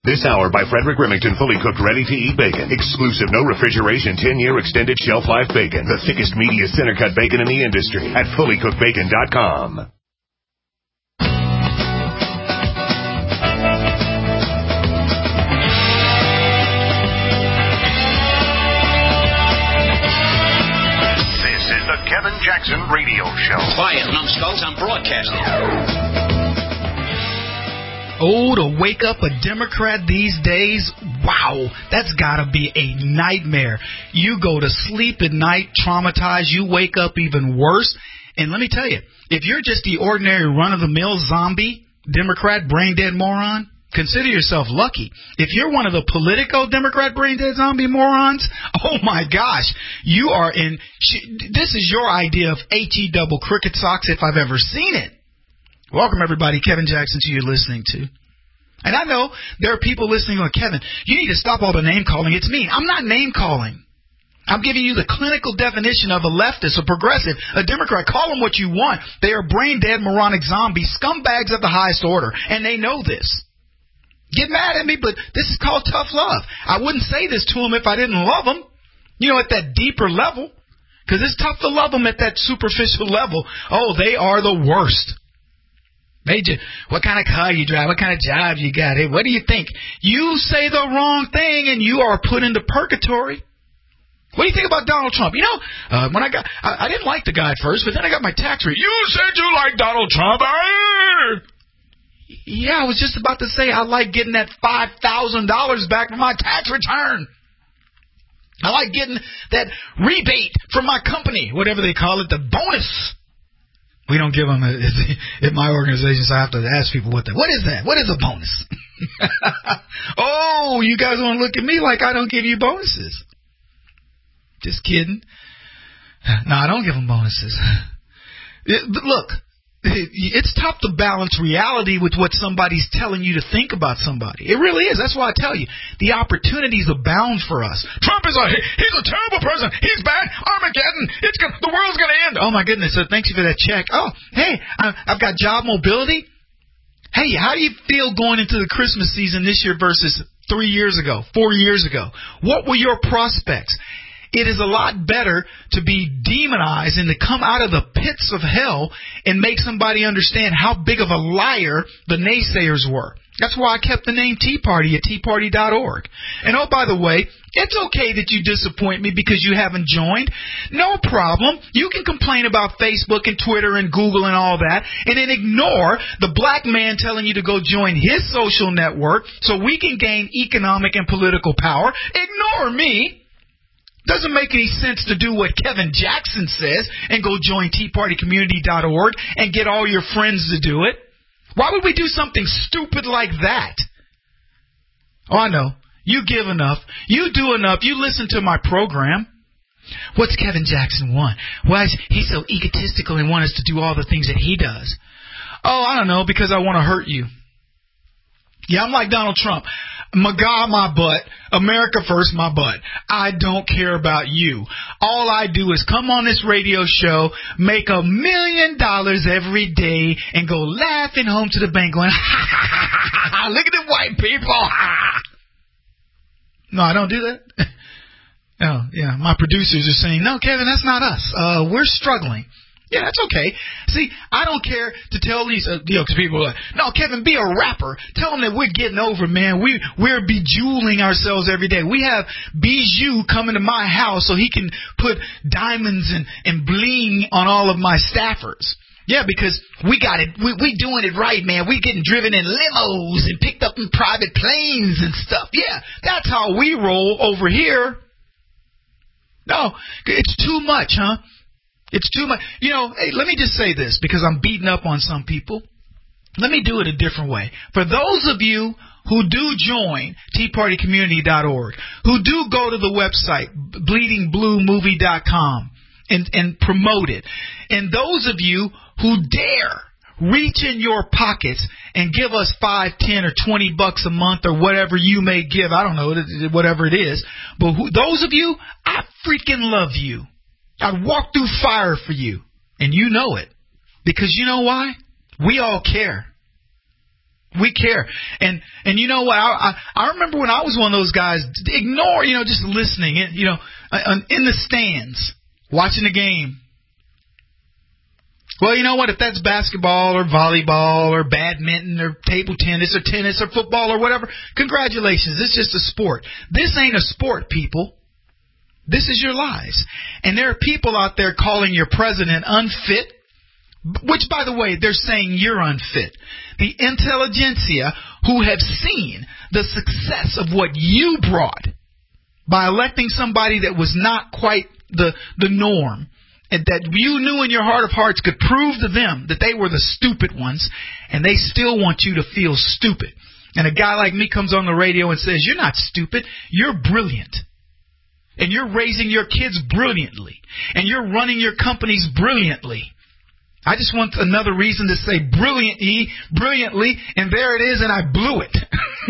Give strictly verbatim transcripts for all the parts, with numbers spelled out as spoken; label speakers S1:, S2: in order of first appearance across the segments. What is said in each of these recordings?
S1: This hour by Frederick Remington, fully cooked, ready-to-eat bacon. Exclusive, no refrigeration, ten-year extended shelf life bacon. The thickest, meatiest center-cut bacon in the industry at fully cooked bacon dot com.
S2: This is the Kevin Jackson Radio Show.
S3: Quiet, numbskulls, I'm broadcasting.
S4: Oh, to wake up a Democrat these days, wow, that's got to be a nightmare. You go to sleep at night traumatized, you wake up even worse. And let me tell you, if you're just the ordinary run-of-the-mill zombie, Democrat, brain-dead moron, consider yourself lucky. If you're one of the Politico Democrat brain-dead zombie morons, oh my gosh, you are in, this is your idea of H E double cricket socks if I've ever seen it. Welcome, everybody. Kevin Jackson to you listening to. And I know there are people listening going, Kevin, you need to stop all the name-calling. It's mean. I'm not name-calling. I'm giving you the clinical definition of a leftist, a progressive, a Democrat. Call them what you want. They are brain-dead, moronic zombies, scumbags of the highest order, and they know this. Get mad at me, but this is called tough love. I wouldn't say this to them if I didn't love them, you know, at that deeper level, because it's tough to love them at that superficial level. Oh, they are the worst. Major, what kind of car you drive? What kind of job you got? Hey, what do you think? You say the wrong thing and you are put into purgatory. What do you think about Donald Trump? You know, uh, when I got, I, I didn't like the guy at first, but then I got my tax return. You said you like Donald Trump. Yeah, I was just about to say I like getting that five thousand dollars back from my tax return. I like getting that rebate from my company, whatever they call it, the bonus. We don't give them a, in my organization, so I have to ask people what that. What is that? What is a bonus? Oh, you guys want to look at me like I don't give you bonuses? Just kidding. No, I don't give them bonuses. It, but look, it, it's tough to balance reality with what somebody's telling you to think about somebody. It really is. That's why I tell you, the opportunities abound for us. Trump is a, he's a terrible president. He's bad. Armageddon. It's gonna, the world's going to end. Oh, my goodness. So thanks you for that check. Oh, hey, I've got job mobility. Hey, how do you feel going into the Christmas season this year versus three years ago, four years ago? What were your prospects? It is a lot better to be demonized and to come out of the pits of hell and make somebody understand how big of a liar the naysayers were. That's why I kept the name Tea Party at tea party dot org. And oh, by the way, it's okay that you disappoint me because you haven't joined. No problem. You can complain about Facebook and Twitter and Google and all that and then ignore the black man telling you to go join his social network so we can gain economic and political power. Ignore me. Doesn't make any sense to do what Kevin Jackson says and go join tea party community dot org and get all your friends to do it. Why would we do something stupid like that? Oh, I know. You give enough. You do enough. You listen to my program. What's Kevin Jackson want? Why is he so egotistical and want us to do all the things that he does? Oh, I don't know, because I want to hurt you. Yeah, I'm like Donald Trump. MAGA, my butt. America first, my butt. I don't care about you. All I do is come on this radio show, make a million dollars every day, and go laughing home to the bank going, ha, ha, ha, ha, ha, look at the white people. Ha. No, I don't do that. Oh, yeah, my producers are saying, no, Kevin, that's not us. Uh, we're struggling. Yeah, that's okay. See, I don't care to tell these, uh, you know, 'cause people are like, no, Kevin, be a rapper. Tell them that we're getting over, man. We, we're bejeweling ourselves every day. We have Bijou coming to my house so he can put diamonds and, and bling on all of my staffers. Yeah, because we got it. We, we doing it right, man. We getting driven in limos and picked up in private planes and stuff. Yeah, that's how we roll over here. No, it's too much, huh? It's too much. You know, hey, let me just say this because I'm beating up on some people. Let me do it a different way. For those of you who do join tea party community dot org, who do go to the website, bleeding blue movie dot com, and, and promote it, and those of you who dare reach in your pockets and give us five, ten, or twenty bucks a month or whatever you may give, I don't know, whatever it is, but who, those of you, I freaking love you. I'd walk through fire for you, and you know it. Because you know why? We all care. We care. And and you know what? I, I, I remember when I was one of those guys, ignore, you know, just listening, you know, in the stands, watching the game. Well, you know what? If that's basketball or volleyball or badminton or table tennis or tennis or football or whatever, congratulations. It's just a sport. This ain't a sport, people. This is your lives. And there are people out there calling your president unfit, which, by the way, they're saying you're unfit. The intelligentsia who have seen the success of what you brought by electing somebody that was not quite the, the norm, and that you knew in your heart of hearts could prove to them that they were the stupid ones, and they still want you to feel stupid. And a guy like me comes on the radio and says, you're not stupid, you're brilliant. And you're raising your kids brilliantly. And you're running your companies brilliantly. I just want another reason to say brilliantly, brilliantly, and there it is, and I blew it.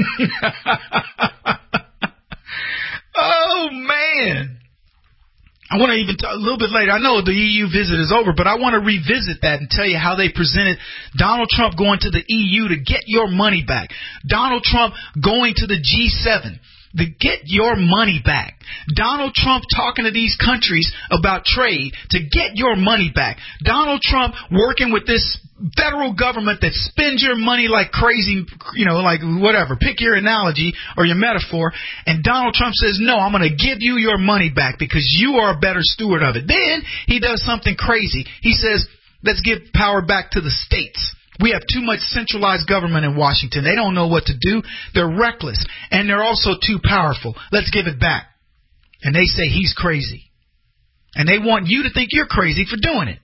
S4: Oh, man. I want to even talk a little bit later. I know the E U visit is over, but I want to revisit that and tell you how they presented Donald Trump going to the E U to get your money back. Donald Trump going to the G seven to get your money back. Donald Trump talking to these countries about trade to get your money back. Donald Trump working with this federal government that spends your money like crazy, you know, like whatever. Pick your analogy or your metaphor. And Donald Trump says, no, I'm going to give you your money back because you are a better steward of it. Then he does something crazy. He says, let's give power back to the states. We have too much centralized government in Washington. They don't know what to do. They're reckless. And they're also too powerful. Let's give it back. And they say he's crazy. And they want you to think you're crazy for doing it.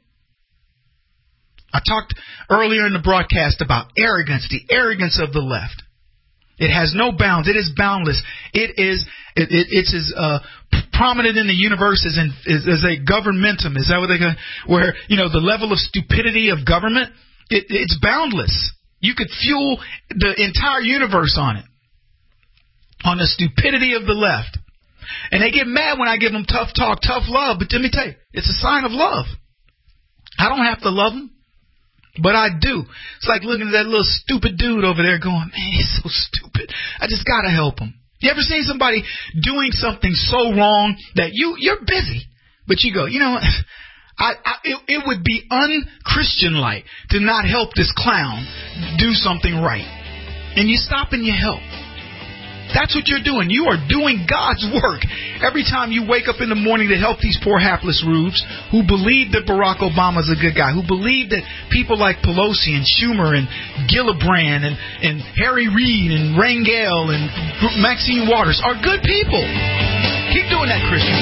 S4: I talked earlier in the broadcast about arrogance, the arrogance of the left. It has no bounds. It is boundless. It is, it, it, it's as uh, prominent in the universe as, in, as, as a governmentum. Is that what they call it? Where, you know, the level of stupidity of government, It, it's boundless. You could fuel the entire universe on it, on the stupidity of the left. And they get mad when I give them tough talk, tough love. But let me tell you, it's a sign of love. I don't have to love them, but I do. It's like looking at that little stupid dude over there going, man, he's so stupid. I just got to help him. You ever seen somebody doing something so wrong that you, you're busy, but you go, you know what? I, I, it, it would be un-Christian-like to not help this clown do something right. And you stop and you help. That's what you're doing. You are doing God's work every time you wake up in the morning to help these poor hapless rubes who believe that Barack Obama's a good guy, who believe that people like Pelosi and Schumer and Gillibrand and, and Harry Reid and Rangel and Maxine Waters are good people. Keep doing that, Christian.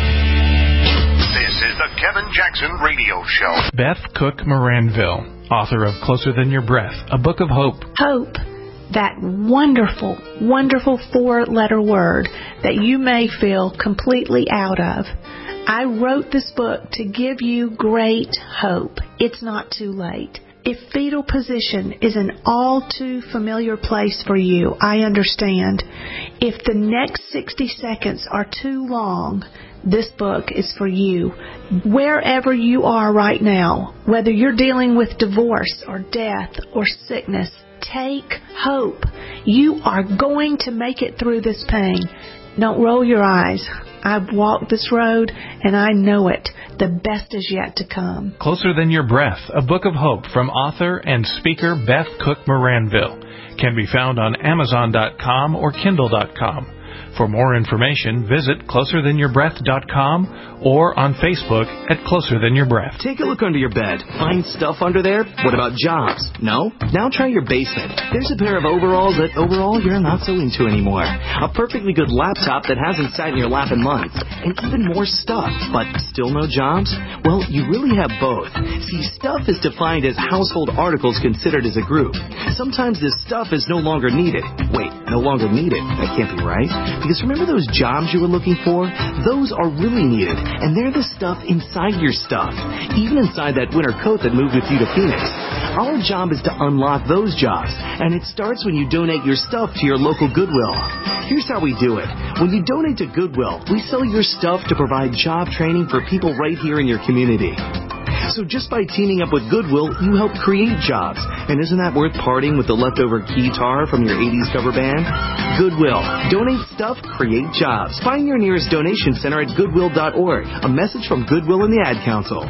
S2: This is the Kevin Jackson Radio Show.
S5: Beth Cook Moranville, author of Closer Than Your Breath, a book of hope.
S6: Hope, that wonderful, wonderful four-letter word that you may feel completely out of. I wrote this book to give you great hope. It's not too late. If fetal position is an all too familiar place for you, I understand. If the next sixty seconds are too long, this book is for you. Wherever you are right now, whether you're dealing with divorce or death or sickness, take hope. You are going to make it through this pain. Don't roll your eyes. I've walked this road and I know it. The best is yet to come.
S5: Closer Than Your Breath, a book of hope from author and speaker Beth Cook Moranville, can be found on Amazon dot com or Kindle dot com. For more information, visit closer than your breath dot com or on Facebook at Closer Than Your Breath.
S7: Take a look under your bed. Find stuff under there? What about jobs? No? Now try your basement. There's a pair of overalls that overall you're not so into anymore. A perfectly good laptop that hasn't sat in your lap in months. And even more stuff, but still no jobs? Well, you really have both. See, stuff is defined as household articles considered as a group. Sometimes this stuff is no longer needed. Wait, no longer needed? That can't be right. Because remember those jobs you were looking for? Those are really needed, and they're the stuff inside your stuff, even inside that winter coat that moved with you to Phoenix. Our job is to unlock those jobs, and it starts when you donate your stuff to your local Goodwill. Here's how we do it. When you donate to Goodwill, we sell your stuff to provide job training for people right here in your community. So just by teaming up with Goodwill, you help create jobs. And isn't that worth parting with the leftover guitar from your eighties cover band? Goodwill. Donate stuff, create jobs. Find your nearest donation center at goodwill dot org. A message from Goodwill and the Ad Council.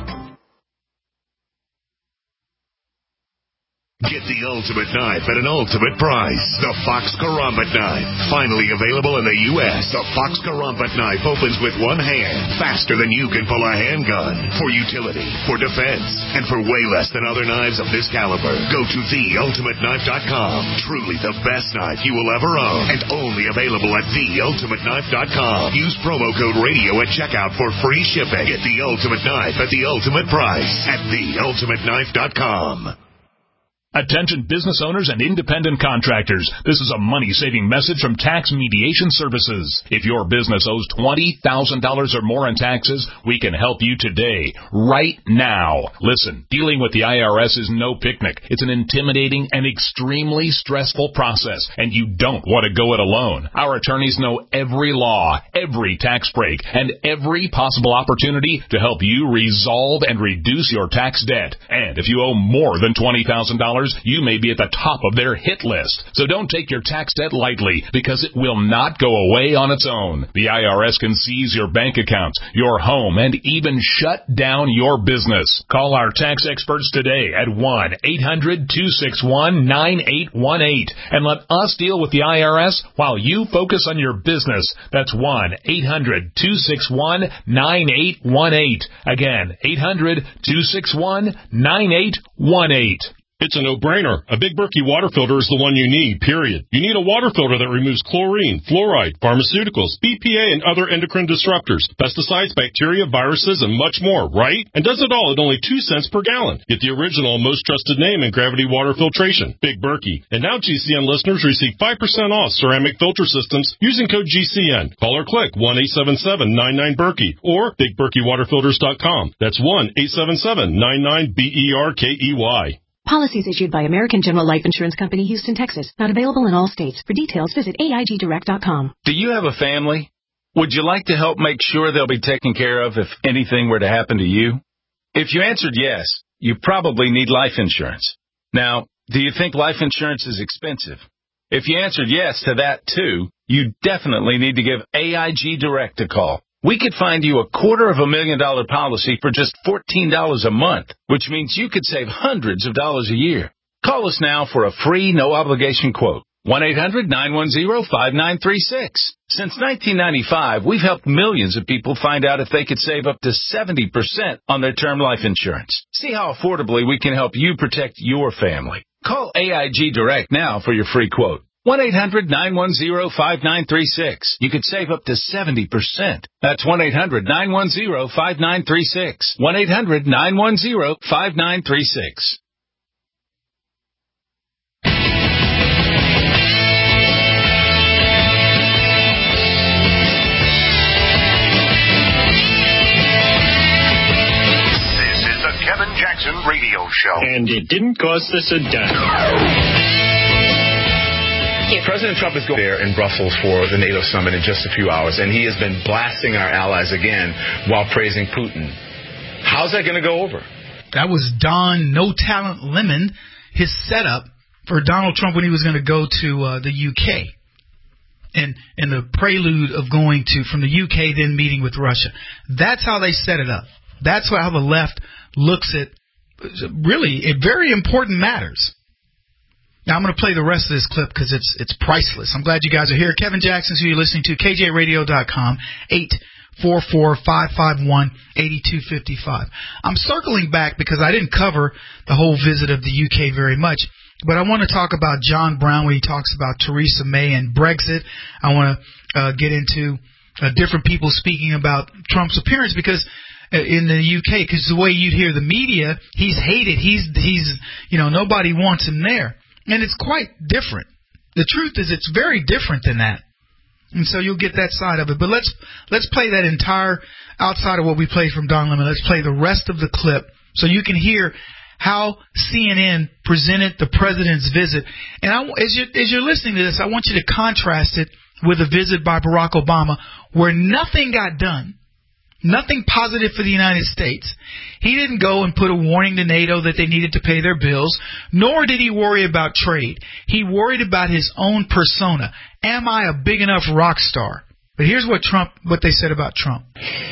S1: Get the ultimate knife at an ultimate price. The Fox Karambit knife. Finally available in the U S The Fox Karambit knife opens with one hand, faster than you can pull a handgun. For utility, for defense, and for way less than other knives of this caliber. Go to the ultimate knife dot com. Truly the best knife you will ever own. And only available at the ultimate knife dot com. Use promo code radio at checkout for free shipping. Get the ultimate knife at the ultimate price at the ultimate knife dot com.
S8: Attention business owners and independent contractors. This is a money-saving message from Tax Mediation Services. If your business owes twenty thousand dollars or more in taxes, we can help you today, right now. Listen, dealing with the I R S is no picnic. It's an intimidating and extremely stressful process, and you don't want to go it alone. Our attorneys know every law, every tax break, and every possible opportunity to help you resolve and reduce your tax debt. And if you owe more than twenty thousand dollars, you may be at the top of their hit list. So don't take your tax debt lightly, because it will not go away on its own. The I R S can seize your bank accounts, your home, and even shut down your business. Call our tax experts today at one eight hundred two six one nine eight one eight and let us deal with the I R S while you focus on your business. That's one eight hundred two six one nine eight one eight. Again, eight hundred two six one nine eight one eight.
S9: It's a no-brainer. A Big Berkey water filter is the one you need, period. You need a water filter that removes chlorine, fluoride, pharmaceuticals, B P A, and other endocrine disruptors, pesticides, bacteria, viruses, and much more, right? And does it all at only two cents per gallon. Get the original and most trusted name in gravity water filtration, Big Berkey. And now G C N listeners receive five percent off ceramic filter systems using code G C N. Call or click one eight seven seven nine nine Berkey or big berkey water filters dot com. That's one eight seven seven nine nine B E R K E Y.
S10: Policies issued by American General Life Insurance Company, Houston, Texas. Not available in all states. For details, visit A I G direct dot com.
S11: Do you have a family? Would you like to help make sure they'll be taken care of if anything were to happen to you? If you answered yes, you probably need life insurance. Now, do you think life insurance is expensive? If you answered yes to that too, you definitely need to give A I G Direct a call. We could find you a quarter of a million dollar policy for just fourteen dollars a month, which means you could save hundreds of dollars a year. Call us now for a free, no-obligation quote. one eight hundred nine one zero five nine three six. Since nineteen ninety-five, we've helped millions of people find out if they could save up to seventy percent on their term life insurance. See how affordably we can help you protect your family. Call A I G Direct now for your free quote. one eight hundred nine one zero five nine three six. You could save up to seventy percent. That's one eight hundred nine one zero five nine three six. one eight hundred nine one zero five nine three six.
S2: This is the Kevin Jackson Radio Show.
S9: And it didn't cost us a dime.
S12: President Trump is going there in Brussels for the NATO summit in just a few hours, and he has been blasting our allies again while praising Putin. How's that going to go over?
S4: That was Don No Talent Lemon, his setup for Donald Trump when he was going to go to uh, the U K. And, and the prelude of going to from the U K, then meeting with Russia. That's how they set it up. That's how the left looks at really it very important matters. Now, I'm going to play the rest of this clip because it's it's priceless. I'm glad you guys are here. Kevin Jackson's who you're listening to, K J radio dot com, eight four four, five five one, eight two five five. I'm circling back because I didn't cover the whole visit of the U K very much, but I want to talk about John Brown when he talks about Theresa May and Brexit. I want to uh, get into uh, different people speaking about Trump's appearance because in the U K, because the way you'd hear the media, he's hated. He's, he's, you know, nobody wants him there. And it's quite different. The truth is it's very different than that. And so you'll get that side of it. But let's let's play that entire, outside of what we played from Don Lemon, let's play the rest of the clip so you can hear how C N N presented the president's visit. And I, as, you're, as you're listening to this, I want you to contrast it with a visit by Barack Obama where nothing got done. Nothing positive for the United States. He didn't go and put a warning to NATO that they needed to pay their bills, nor did he worry about trade. He worried about his own persona. Am I a big enough rock star? But here's what Trump, what they said about Trump.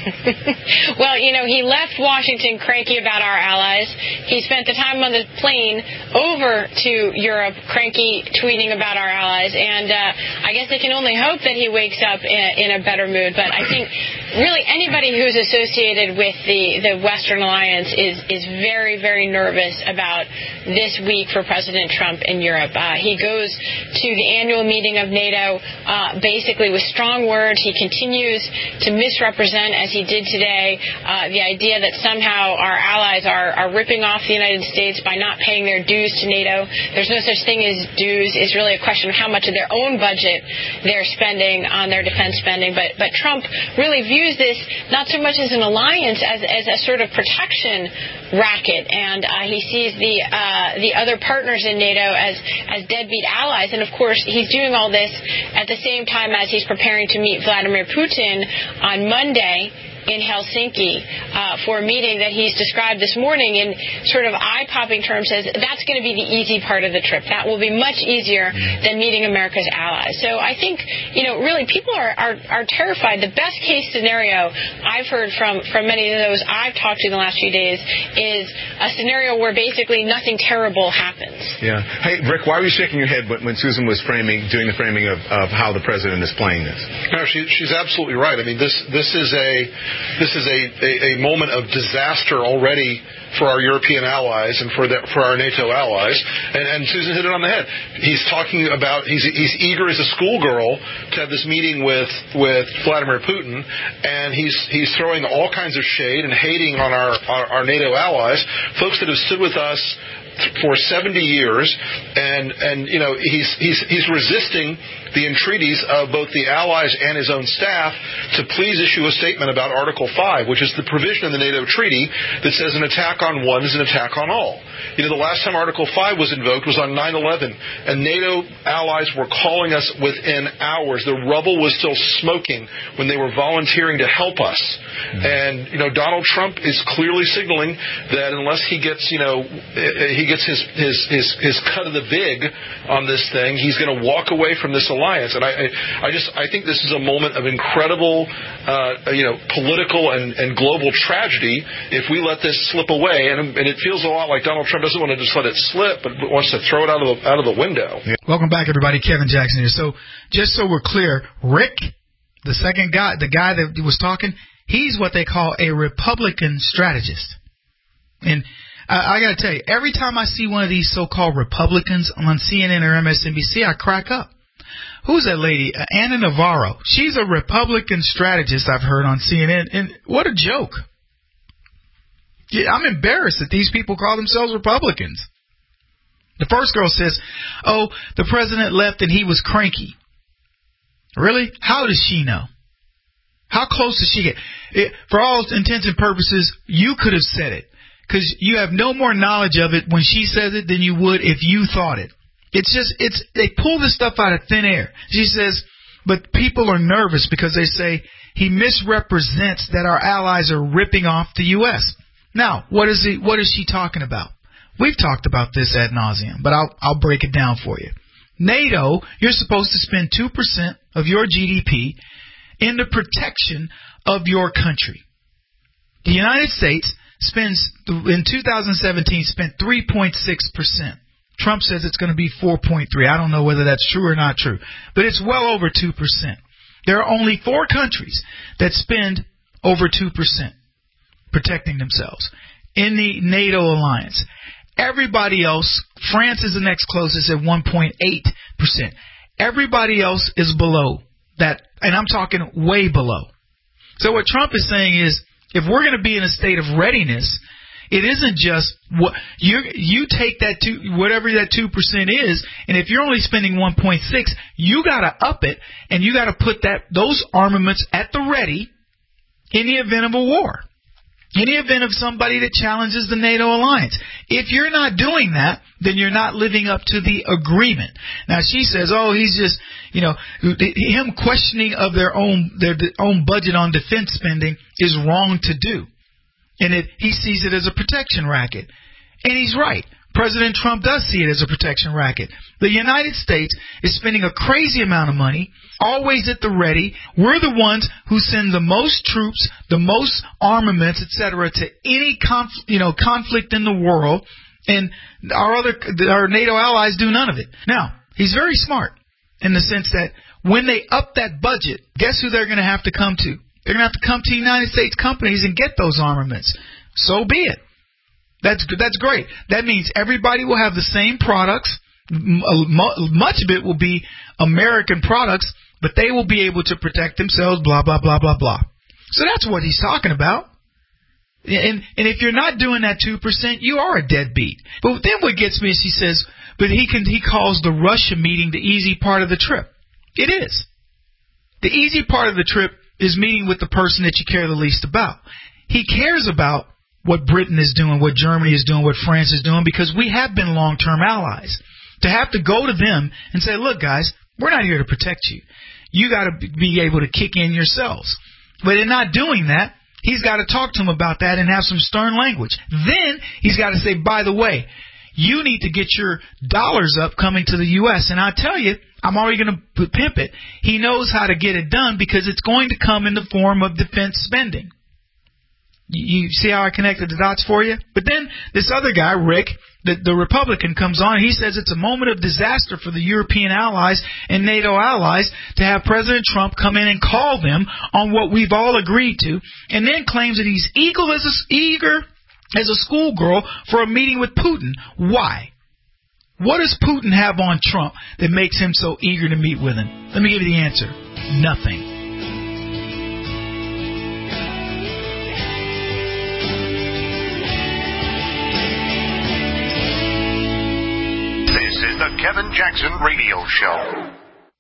S13: Well, you know, he left Washington cranky about our allies. He spent the time on the plane over to Europe cranky tweeting about our allies. And uh, I guess they can only hope that he wakes up in, in a better mood. But I think really anybody who's associated with the, the Western Alliance is, is very, very nervous about this week for President Trump in Europe. Uh, he goes to the annual meeting of NATO uh, basically with strong words. He continues to misrepresent, as he did today, uh, the idea that somehow our allies are, are ripping off the United States by not paying their dues to NATO. There's no such thing as dues. It's really a question of how much of their own budget they're spending on their defense spending. But, but Trump really views this not so much as an alliance as, as a sort of protection racket, and uh, he sees the uh, the other partners in NATO as, as deadbeat allies. And, of course, he's doing all this at the same time as he's preparing to meet Vladimir Putin on Monday in Helsinki uh, for a meeting that he's described this morning in sort of eye-popping terms as that's going to be the easy part of the trip. That will be much easier than meeting America's allies. So I think, you know, really people are, are, are terrified. The best-case scenario I've heard from, from many of those I've talked to in the last few days is a scenario where basically nothing terrible happens.
S12: Yeah. Hey, Rick, why were you shaking your head when, when Susan was framing, doing the framing of, of how the president is playing this?
S14: No, she, she's absolutely right. I mean, this this is a This is a, a, a moment of disaster already for our European allies and for the, for our NATO allies. And, and Susan hit it on the head. He's talking about, he's, he's eager as a schoolgirl to have this meeting with, with Vladimir Putin, and he's he's throwing all kinds of shade and hating on our, our, our NATO allies, folks that have stood with us for seventy years, and, and you know, he's, he's, he's resisting the entreaties of both the allies and his own staff to please issue a statement about Article five, which is the provision in the NATO treaty that says an attack on one is an attack on all. You know, the last time Article five was invoked was on nine eleven, and NATO allies were calling us within hours. The rubble was still smoking when they were volunteering to help us. Mm-hmm. And, you know, Donald Trump is clearly signaling that unless he gets, you know, he gets his, his, his, his cut of the vig on this thing, he's going to walk away from this alliance. And I, I, I just, I think this is a moment of incredible, uh, you know, political and, and global tragedy if we let this slip away. And, and it feels a lot like Donald Trump doesn't want to just let it slip, but wants to throw it out of the, out of the window.
S4: Yeah. Welcome back, everybody. Kevin Jackson here. So, just so we're clear, Rick, the second guy, the guy that was talking, he's what they call a Republican strategist. And I, I got to tell you, every time I see one of these so-called Republicans on C N N or M S N B C, I crack up. Who's that lady? Uh, Anna Navarro. She's a Republican strategist I've heard on C N N. And what a joke. Yeah, I'm embarrassed that these people call themselves Republicans. The first girl says, oh, the president left and he was cranky. Really? How does she know? How close does she get? It, for all intents and purposes, you could have said it. Because you have no more knowledge of it when she says it than you would if you thought it. It's just, it's they pull this stuff out of thin air. She says, but people are nervous because they say he misrepresents that our allies are ripping off the U S. Now, what is he, what is she talking about? We've talked about this ad nauseum, but I'll, I'll break it down for you. NATO, you're supposed to spend two percent of your G D P in the protection of your country. The United States spends, in two thousand seventeen, spent three point six percent. Trump says it's going to be four point three. I don't know whether that's true or not true, but it's well over two percent. There are only four countries that spend over two percent protecting themselves in the NATO alliance. Everybody else, France is the next closest at one point eight percent. Everybody else is below that, and I'm talking way below. So what Trump is saying is, if we're going to be in a state of readiness, it isn't just what you you take that two, whatever that two percent is, and if you're only spending one point six, you got to up it, and you got to put that those armaments at the ready in the event of a war. in the event of somebody that challenges the NATO alliance. If you're not doing that, then you're not living up to the agreement. Now, she says, oh, he's just, you know, him questioning of their own their own budget on defense spending is wrong to do. And it, he sees it as a protection racket. And he's right. President Trump does see it as a protection racket. The United States is spending a crazy amount of money, always at the ready. We're the ones who send the most troops, the most armaments, et cetera, to any conf- you know, conflict in the world, and our other our NATO allies do none of it. Now, he's very smart in the sense that when they up that budget, guess who they're going to have to come to? They're going to have to come to United States companies and get those armaments. So be it. That's that's great. That means everybody will have the same products. Much of it will be American products, but they will be able to protect themselves, blah, blah, blah, blah, blah. So that's what he's talking about. And and if you're not doing that two percent, you are a deadbeat. But then what gets me is he says, but he can he calls the Russia meeting the easy part of the trip. It is. The easy part of the trip is meeting with the person that you care the least about. He cares about what Britain is doing, what Germany is doing, what France is doing, because we have been long-term allies. To have to go to them and say, look, guys, we're not here to protect you. You got to be able to kick in yourselves. But in not doing that, he's got to talk to them about that and have some stern language. Then he's got to say, by the way, you need to get your dollars up coming to the U S And I tell you, I'm already going to pimp it. He knows how to get it done because it's going to come in the form of defense spending. You see how I connected the dots for you? But then this other guy, Rick, the, the Republican, comes on. He says it's a moment of disaster for the European allies and NATO allies to have President Trump come in and call them on what we've all agreed to, and then claims that he's eager as a, eager as a schoolgirl for a meeting with Putin. Why? What does Putin have on Trump that makes him so eager to meet with him? Let me give you the answer. Nothing.
S2: This is the Kevin Jackson Radio Show.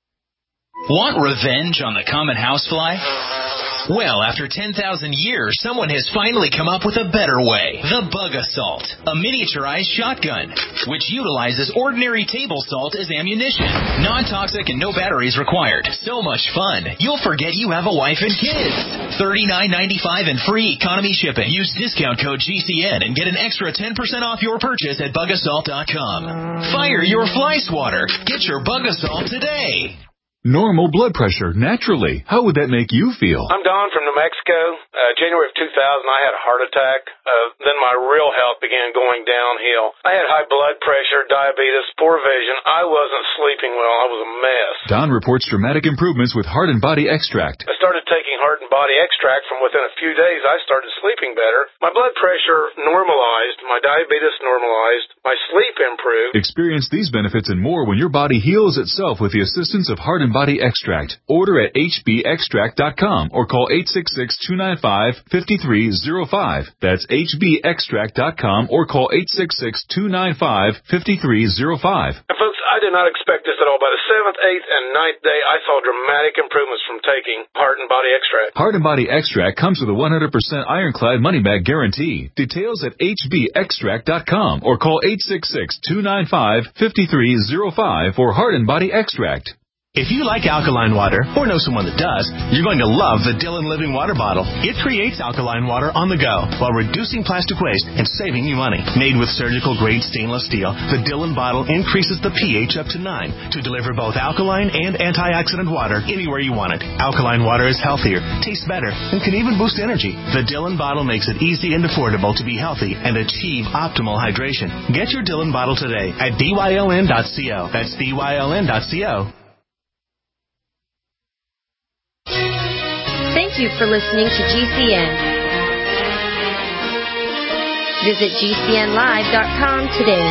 S15: Want revenge on the common housefly? Well, after ten thousand years, someone has finally come up with a better way. The Bug Assault, a miniaturized shotgun, which utilizes ordinary table salt as ammunition. Non-toxic and no batteries required. So much fun, you'll forget you have a wife and kids. thirty-nine ninety-five and free economy shipping. Use discount code G C N and get an extra ten percent off your purchase at bug assault dot com. Fire your fly swatter. Get your Bug Assault today.
S16: Normal blood pressure, naturally. How would that make you feel?
S17: I'm Don from New Mexico. Uh, January of two thousand, I had a heart attack. Uh, then my real health began going downhill. I had high blood pressure, diabetes, poor vision. I wasn't sleeping well. I was a mess.
S16: Don reports dramatic improvements with Heart and Body Extract.
S17: I started taking Heart and Body Extract. From within a few days, I started sleeping better. My blood pressure normalized. My diabetes normalized. My sleep improved.
S16: Experience these benefits and more when your body heals itself with the assistance of Heart and Body Extract. Order at H B extract dot com or call eight six six, two nine five, five three zero five. That's H B extract dot com or call eight six six, two nine five, five three zero five.
S17: And folks, I did not expect this at all. By the seventh, eighth, and ninth day, I saw dramatic improvements from taking Heart and Body Extract.
S16: Heart and Body Extract comes with a one hundred percent ironclad money-back guarantee. Details at H B extract dot com or call eight six six, two nine five, five three zero five for Heart and Body Extract.
S18: If you like alkaline water, or know someone that does, you're going to love the Dillon Living Water Bottle. It creates alkaline water on the go while reducing plastic waste and saving you money. Made with surgical-grade stainless steel, the Dillon bottle increases the pH up to nine to deliver both alkaline and antioxidant water anywhere you want it. Alkaline water is healthier, tastes better, and can even boost energy. The Dillon bottle makes it easy and affordable to be healthy and achieve optimal hydration. Get your Dillon bottle today at D Y L N dot co. That's D Y L N dot co.
S19: Thank you for listening to G C N. Visit G C N live dot com today.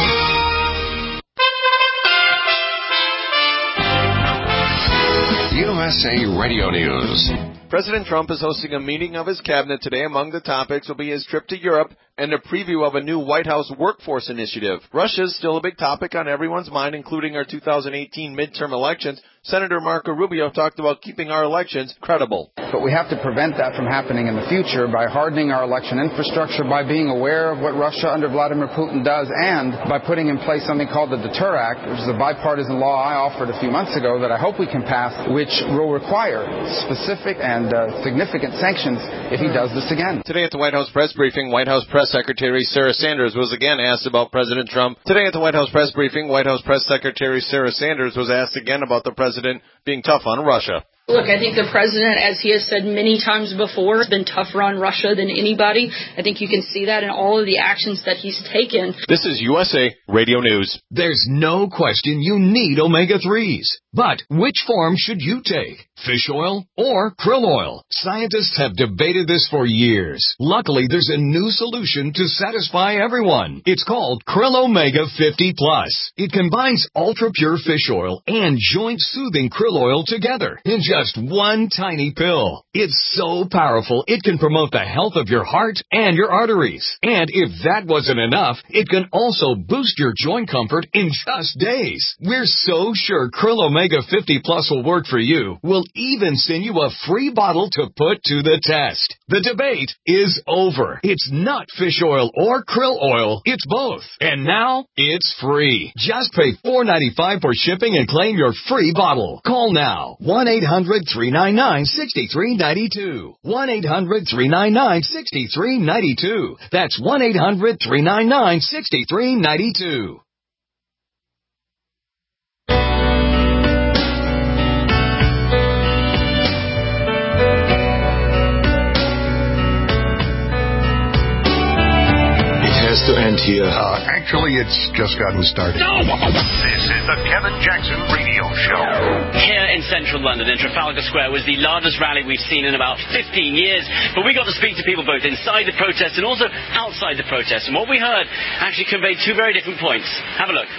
S2: U S A Radio News.
S20: President Trump is hosting a meeting of his cabinet today. Among the topics will be his trip to Europe and a preview of a new White House workforce initiative. Russia is still a big topic on everyone's mind, including our two thousand eighteen midterm elections. Senator Marco Rubio talked about keeping our elections credible.
S21: But we have to prevent that from happening in the future by hardening our election infrastructure, by being aware of what Russia under Vladimir Putin does, and by putting in place something called the Deter Act, which is a bipartisan law I offered a few months ago that I hope we can pass, which will require specific and uh, significant sanctions if he does this again.
S20: Today at the White House press briefing, White House Press Secretary Sarah Sanders was again asked about President Trump. Today at the White House press briefing, White House Press Secretary Sarah Sanders was asked again about the president being tough on Russia.
S22: Look, I think the president, as he has said many times before, has been tougher on Russia than anybody. I think you can see that in all of the actions that he's taken.
S20: This is U S A Radio News.
S23: There's no question you need omega threes. But which form should you take? Fish oil or krill oil? Scientists have debated this for years. Luckily, there's a new solution to satisfy everyone. It's called Krill Omega fifty plus. It combines ultra-pure fish oil and joint-soothing krill oil together in just one tiny pill. It's so powerful, it can promote the health of your heart and your arteries. And if that wasn't enough, it can also boost your joint comfort in just days. We're so sure Krill Omega fifty plus will work for you. We'll even send you a free bottle to put to the test. The debate is over. It's not fish oil or krill oil. It's both. And now it's free. Just pay four dollars and ninety-five cents for shipping and claim your free bottle. Call now. one eight hundred three nine nine six three nine two. one eight hundred three nine nine six three nine two. That's one eight hundred three nine nine six three nine two.
S2: Has to end here. Uh, actually, it's just gotten started.
S1: No! This is the Kevin Jackson Radio Show.
S3: Here in central London, in Trafalgar Square, was the largest rally we've seen in about fifteen years. But we got to speak to people both inside the protest and also outside the protest. And what we heard actually conveyed two very different points. Have a look.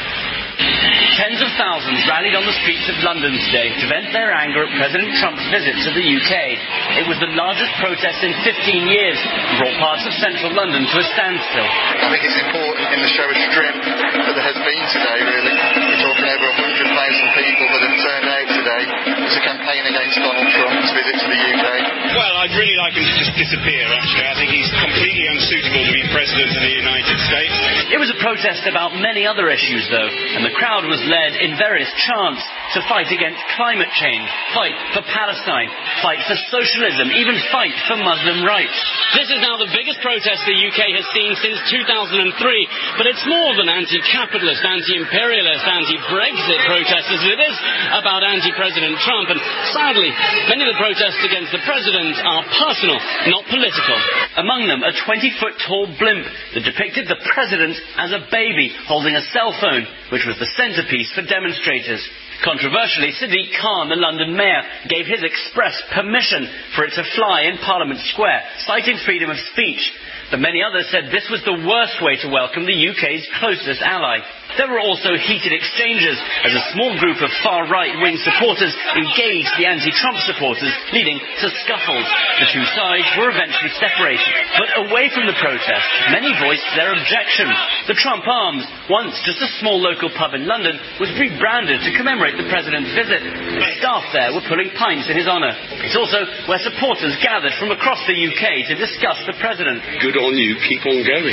S3: Tens of thousands rallied on the streets of London today to vent their anger at President Trump's visit to the U K. It was the largest protest in fifteen years and brought parts of central London to a standstill.
S24: I think it's important in the show of strength that there has been today, really. We're talking over one hundred thousand people that have turned out today to campaign against Donald Trump's visit to the U K.
S25: Well, I'd really like him to just disappear, actually. I think he's completely unsuitable to be President of the United States.
S3: It was a protest about many other issues, though, and the crowd was led in various chants to fight against climate change, fight for Palestine, fight for socialism, even fight for Muslim rights.
S26: This is now the biggest protest the U K has seen since two thousand three, but it's more than anti-capitalist, anti-imperialist, anti-Brexit protesters. It is about anti-President Trump, and sadly, many of the protests against the president are personal, not political.
S3: Among them, a twenty-foot tall blimp that depicted the president as a baby holding a cell phone, which was the centrepiece for demonstrators. Controversially, Sadiq Khan, the London mayor, gave his express permission for it to fly in Parliament Square, citing freedom of speech. But many others said this was the worst way to welcome the U K's closest ally. There were also heated exchanges as a small group of far-right-wing supporters engaged the anti-Trump supporters, leading to scuffles. The two sides were eventually separated. But away from the protest, many voiced their objection. The Trump Arms, once just a small local pub in London, was rebranded to commemorate the president's visit. Staff there were pulling pints in his honour. It's also where supporters gathered from across the U K to discuss the president.
S25: Good on you, keep on going.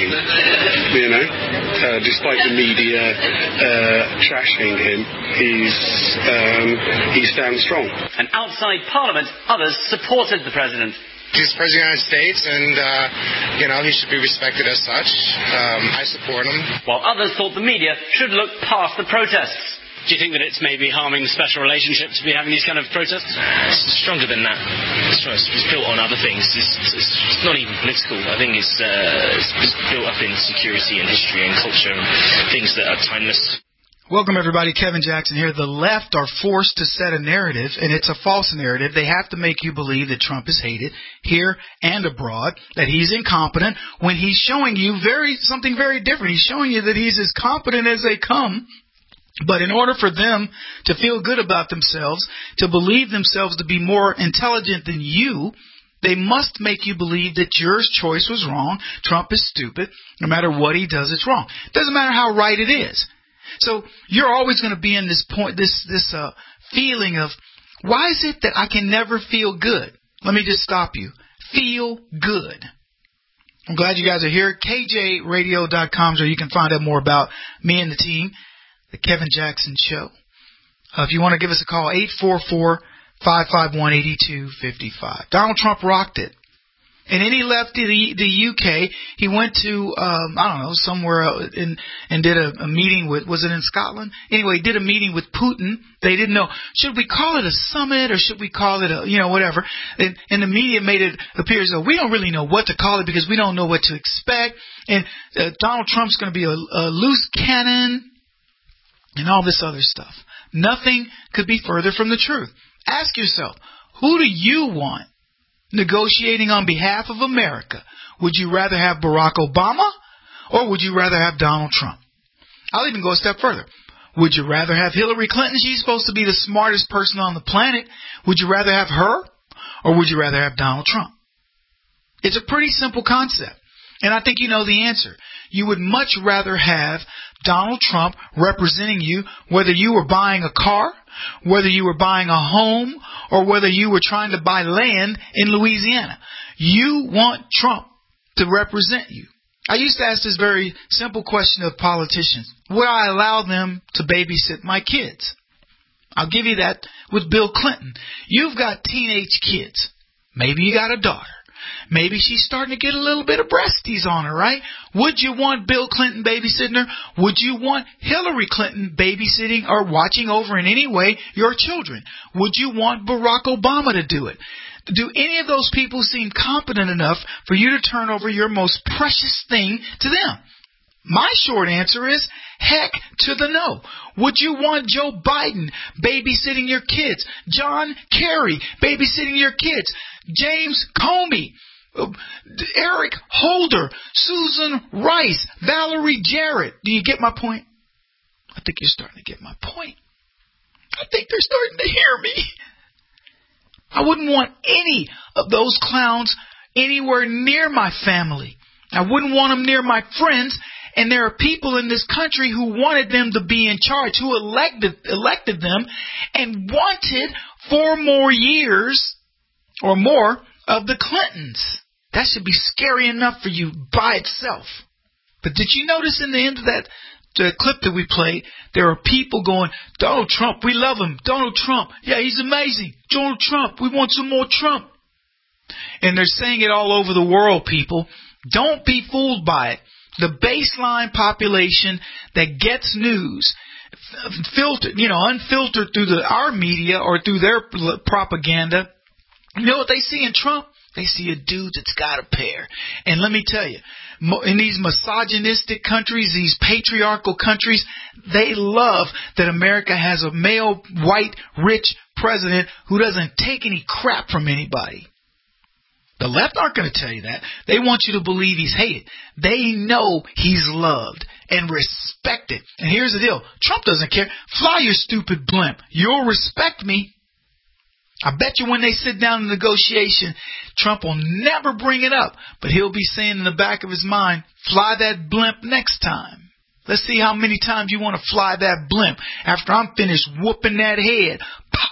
S25: You know, uh, despite the media uh, trashing him, he's um, he stands strong.
S3: And outside Parliament, others supported the president.
S27: He's the President of the United States, and, uh, you know, he should be respected as such. Um, I support him.
S3: While others thought the media should look past the protests.
S26: Do you think that it's maybe harming the special relationship to be having these kind of protests?
S28: It's stronger than that. It's, it's built on other things. It's, it's, it's not even political. I think it's, uh, it's, it's built up in security and history and culture and things that are timeless.
S4: Welcome, everybody. Kevin Jackson here. The left are forced to set a narrative, and it's a false narrative. They have to make you believe that Trump is hated here and abroad, that he's incompetent, when he's showing you very something very different. He's showing you that he's as competent as they come But in order for them to feel good about themselves, to believe themselves to be more intelligent than you, they must make you believe that your choice was wrong. Trump is stupid. No matter what he does, it's wrong. Doesn't matter how right it is. So you're always going to be in this point, this this uh, feeling of, why is it that I can never feel good? Let me just stop you. Feel good. I'm glad you guys are here. K J radio dot com is where you can find out more about me and the team, the Kevin Jackson Show. Uh, if you want to give us a call, eight four four, five five one, eight two five five. Donald Trump rocked it. And then he left the, the U K. He went to, um, I don't know, somewhere in, and did a, a meeting with, was it in Scotland? Anyway, he did a meeting with Putin. They didn't know, should we call it a summit or should we call it a, you know, whatever. And, and the media made it appear as though we don't really know what to call it because we don't know what to expect. And uh, Donald Trump's going to be a, a loose cannon and all this other stuff. Nothing could be further from the truth. Ask yourself, who do you want negotiating on behalf of America? Would you rather have Barack Obama or would you rather have Donald Trump? I'll even go a step further. Would you rather have Hillary Clinton? She's supposed to be the smartest person on the planet. Would you rather have her or would you rather have Donald Trump? It's a pretty simple concept. And I think you know the answer. You would much rather have Donald Trump representing you, whether you were buying a car, whether you were buying a home, or whether you were trying to buy land in Louisiana. You want Trump to represent you. I used to ask this very simple question of politicians. Would I allow them to babysit my kids? I'll give you that with Bill Clinton. You've got teenage kids. Maybe you got a daughter. Maybe she's starting to get a little bit of breasties on her, right? Would you want Bill Clinton babysitting her? Would you want Hillary Clinton babysitting or watching over in any way your children? Would you want Barack Obama to do it? Do any of those people seem competent enough for you to turn over your most precious thing to them? My short answer is, heck to the no. Would you want Joe Biden babysitting your kids? John Kerry babysitting your kids? James Comey, uh, Eric Holder, Susan Rice, Valerie Jarrett. Do you get my point? I think you're starting to get my point. I think they're starting to hear me. I wouldn't want any of those clowns anywhere near my family. I wouldn't want them near my friends. And there are people in this country who wanted them to be in charge, who elected elected them and wanted four more years or more of the Clintons. That should be scary enough for you by itself. But did you notice in the end of that the clip that we played, there are people going, Donald Trump, we love him. Donald Trump, yeah, he's amazing. Donald Trump, we want some more Trump. And they're saying it all over the world, people. Don't be fooled by it. The baseline population that gets news, filtered, you know, unfiltered through the, our media or through their propaganda, you know what they see in Trump? They see a dude that's got a pair. And let me tell you, in these misogynistic countries, these patriarchal countries, they love that America has a male, white, rich president who doesn't take any crap from anybody. The left aren't going to tell you that. They want you to believe he's hated. They know he's loved and respected. And here's the deal. Trump doesn't care. Fly your stupid blimp. You'll respect me. I bet you when they sit down in negotiation, Trump will never bring it up. But he'll be saying in the back of his mind, fly that blimp next time. Let's see how many times you want to fly that blimp after I'm finished whooping that head. Pop.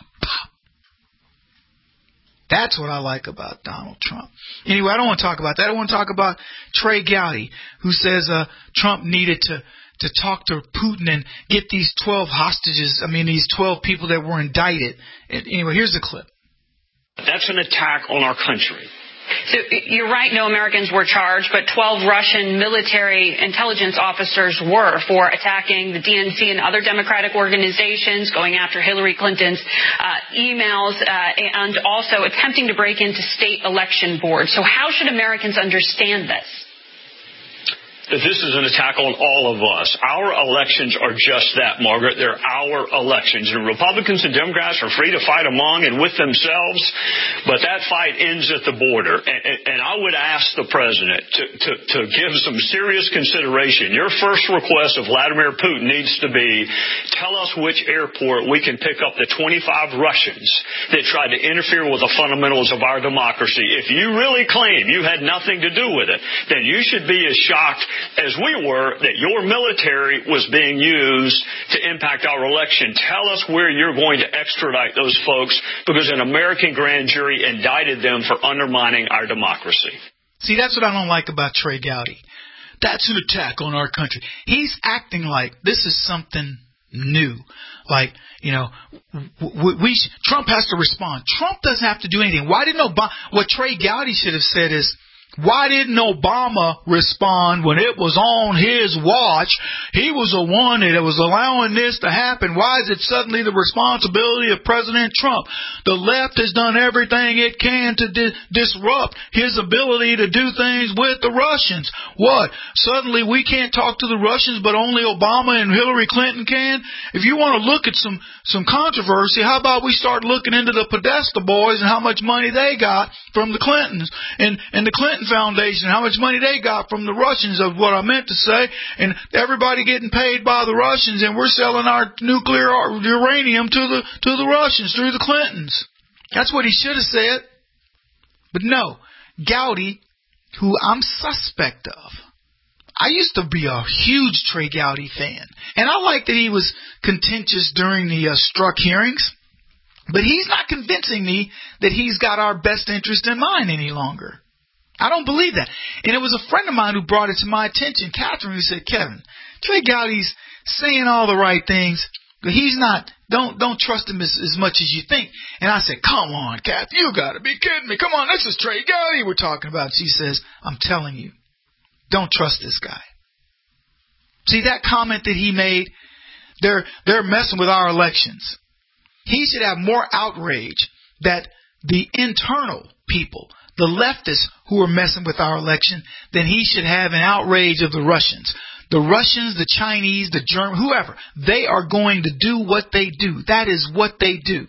S4: That's what I like about Donald Trump. Anyway, I don't want to talk about that. I want to talk about Trey Gowdy, who says uh, Trump needed to, to talk to Putin and get these twelve hostages, I mean, these twelve people that were indicted. Anyway, here's the clip.
S26: That's an attack on our country.
S5: So you're right, no Americans were charged, but twelve Russian military intelligence officers were for attacking the D N C and other Democratic organizations, going after Hillary Clinton's uh, emails, uh, and also attempting to break into state election boards. So how should Americans understand this?
S6: that this is an attack on all of us. Our elections are just that, Margaret. They're our elections. And Republicans and Democrats are free to fight among and with themselves, but that fight ends at the border. And, and I would ask the president to, to, to give some serious consideration. Your first request of Vladimir Putin needs to be, tell us which airport we can pick up the twenty-five Russians that tried to interfere with the fundamentals of our democracy. If you really claim you had nothing to do with it, then you should be as shocked as we were that your military was being used to impact our election. Tell us where you're going to extradite those folks, because an American grand jury indicted them for undermining our democracy.
S4: See, that's what I don't like about Trey Gowdy. That's an attack on our country. He's acting like this is something new. Like, you know, we, we Trump has to respond. Trump doesn't have to do anything. Why didn't Obama? What Trey Gowdy should have said is, why didn't Obama respond when it was on his watch? He was the one that was allowing this to happen. Why is it suddenly the responsibility of President Trump? The left has done everything it can to di- disrupt his ability to do things with the Russians. What? Suddenly we can't talk to the Russians, but only Obama and Hillary Clinton can? If you want to look at some, some controversy, how about we start looking into the Podesta boys and how much money they got from the Clintons and, and the Clinton Foundation, how much money they got from the Russians, of what I meant to say, and everybody getting paid by the Russians, and we're selling our nuclear uranium to the to the Russians through the Clintons. That's what he should have said. But no, Gowdy, who I'm suspect of. I used to be a huge Trey Gowdy fan, and I like that he was contentious during the uh, Strzok hearings. But he's not convincing me that he's got our best interest in mind any longer. I don't believe that. And it was a friend of mine who brought it to my attention, Catherine, who said, Kevin, Trey Gowdy's saying all the right things, but he's not, don't don't trust him as, as much as you think. And I said, come on, Kath, you got to be kidding me. Come on, this is Trey Gowdy we're talking about. She says, I'm telling you, don't trust this guy. See, that comment that he made, they're they're messing with our elections. He should have more outrage that the internal people, the leftists who are messing with our election, than he should have an outrage of the Russians. The Russians, the Chinese, the Germans, whoever, they are going to do what they do. That is what they do.